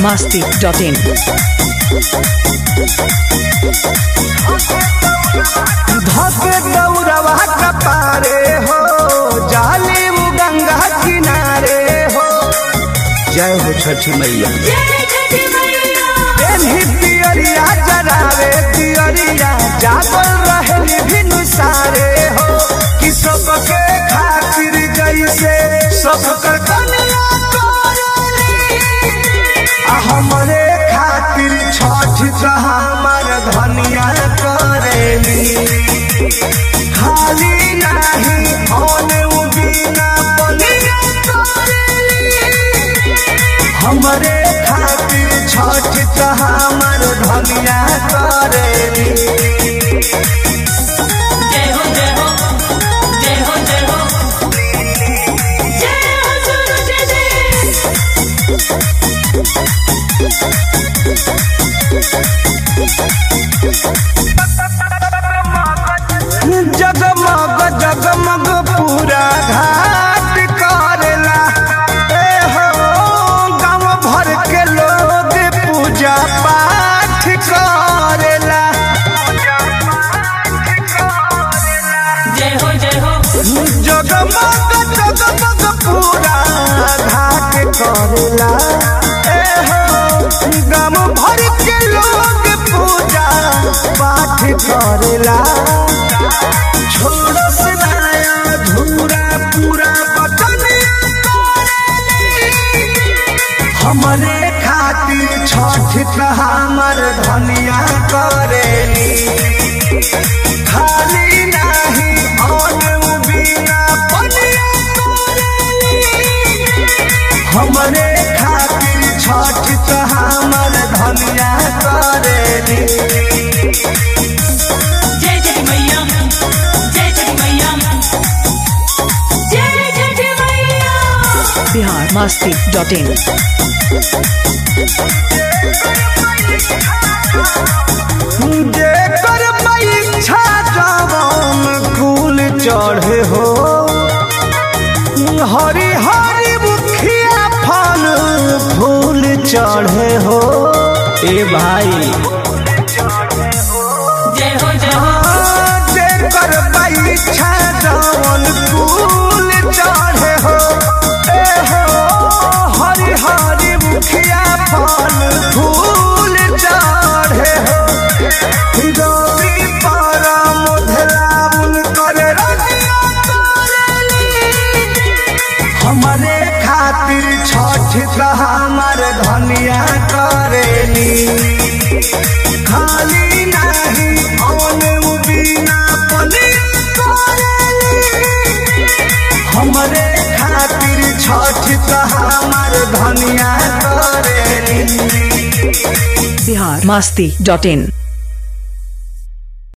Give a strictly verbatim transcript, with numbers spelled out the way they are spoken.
masti dot in. धके दौड़वा कपारे हो जाली वो गंगा किनारे हो। जय हो छठी मैया। पियरिया जरावे पियरिया जागल रहे भिनु सारे हो कि सबके खातिर जैसे सबकर कन्या हमरे खातिर छठ हमार धनिया करेली खाली नहीं होने बिना बनिया करेली हमरे खातिर छठ हमार धनिया करेली। जगमग जगमग पूरा घाट करेला ए हो गाँव भर के लोग पूजा पाठ करेला। जय हो जय हो जगमग जगमग पूरा घाट करेला ए हो गाँव भर के लोग पूजा पाठ करेला। छोड़ो से नया धूरा पूरा बटनिया हमरे खातिर छठ हमार धनिया करेली खाली नहीं और बिना बनिया करेली हमरे खातिर छठ हमार धनिया करेली। Bihar masti dot in. जेकर परीक्षा जवान फूल चढ़े हो हरी हरी मुखिया फल फूल चढ़े हो ए भाई। जेकर परीक्षा जवान फूल चढ़े हो ए हो हरी हरी मुखिया फल फूल चढ़े हो रवि पारा मोधलाउन करे रजिया करेली हमरे खातिर छठ हमार धनिया करेली खाली नहीं औने बिना बनिया करेली हमरे खातिर छठ हमार धनिया करेली। Bihar masti dot in.